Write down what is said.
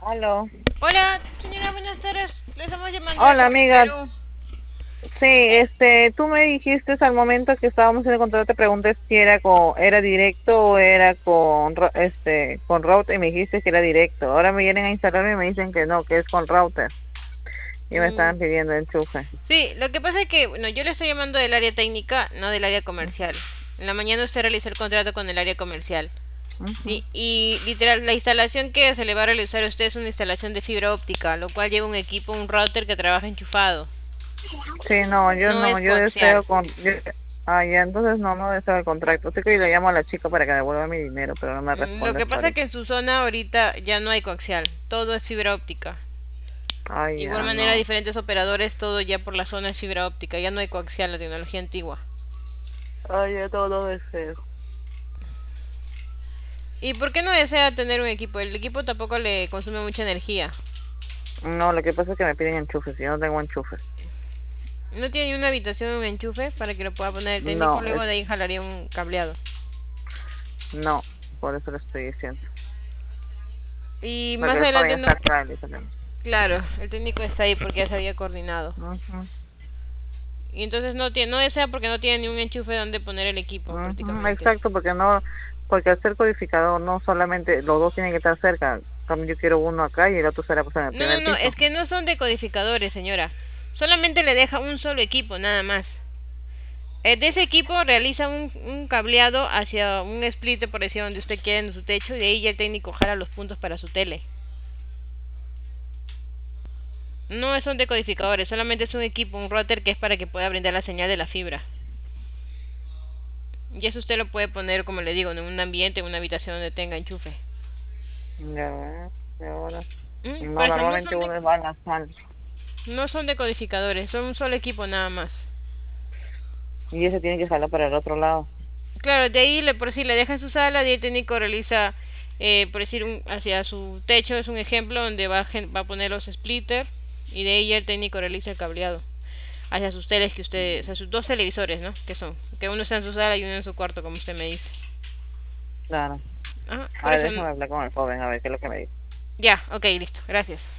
Aló. Hola, señora, buenas tardes. Le estamos llamando de Hola, Comer amiga. Perú. Sí, tú me dijiste al momento que estábamos en el contrato, te pregunté si era directo o era con router y me dijiste que era directo. Ahora me vienen a instalar y me dicen que no, que es con router y me Mm, estaban pidiendo enchufe. sí, lo que pasa es que, bueno, yo le estoy llamando del área técnica, no del área comercial. En la mañana usted realizó el contrato con el área comercial. Ujú. Sí, y literal, la instalación que se le va a realizar a usted es una instalación de fibra óptica, lo cual lleva un equipo, un router que trabaja enchufado. Sí, no, No es yo coaxial. deseo ya, entonces no deseo el contrato. Sí que le llamo a la chica para que devuelva mi dinero, pero no me Lo responde que hasta pasa es que ahorita. en su zona ahorita ya no hay coaxial, todo es fibra óptica. Ay, Igual ya, manera, no. diferentes operadores, todo ya por la zona es fibra óptica, ya no hay coaxial, la tecnología antigua. Ay, ya no deseo. ¿Y por qué no desea tener un equipo? El equipo tampoco le consume mucha energía. No, lo que pasa es que me piden enchufes y yo no tengo enchufes. ¿No tiene ni una habitación un enchufe para que lo pueda poner el técnico? No, Luego de ahí jalaría un cableado. no, por eso lo estoy diciendo. Y Porque más el joven adelante está no... acá, le también. Claro, el técnico está ahí porque ya se había coordinado. Ujú, Y entonces no desea porque no tiene ni un enchufe donde poner el equipo ujú, prácticamente. exacto, porque al ser codificador no solamente los dos tienen que estar cerca. También yo quiero uno acá y el otro será pues en el No, no, primer no, piso. es que no son decodificadores, señora. Solamente le deja un solo equipo, nada más. De ese equipo realiza un cableado hacia un split, por decir, donde usted quiere en su techo, y de ahí ya el técnico jala los puntos para su tele. No son decodificadores, solamente es un equipo, un router que es para que pueda brindar la señal de la fibra. Y eso usted lo puede poner, como le digo, en un ambiente, en una habitación donde tenga enchufe. Ya ves, y ahora. Por No, eso normalmente uno va a la sal no son decodificadores, son un solo equipo nada más. y ese tiene que jalar para el otro lado. Claro, de ahí por si le deja en su sala, de ahí el técnico realiza, por decir, hacia su techo, es un ejemplo donde va a poner los splitters, y de ahí ya el técnico realiza el cableado hacia sus teles que usted, o sea, sus dos televisores, ¿no? Que son, que uno está en su sala y uno en su cuarto, como usted me dice. Claro. Ajá, A por ver, eso, déjame hablar con el joven, a ver qué es lo que me dice. ya, ok, listo, gracias.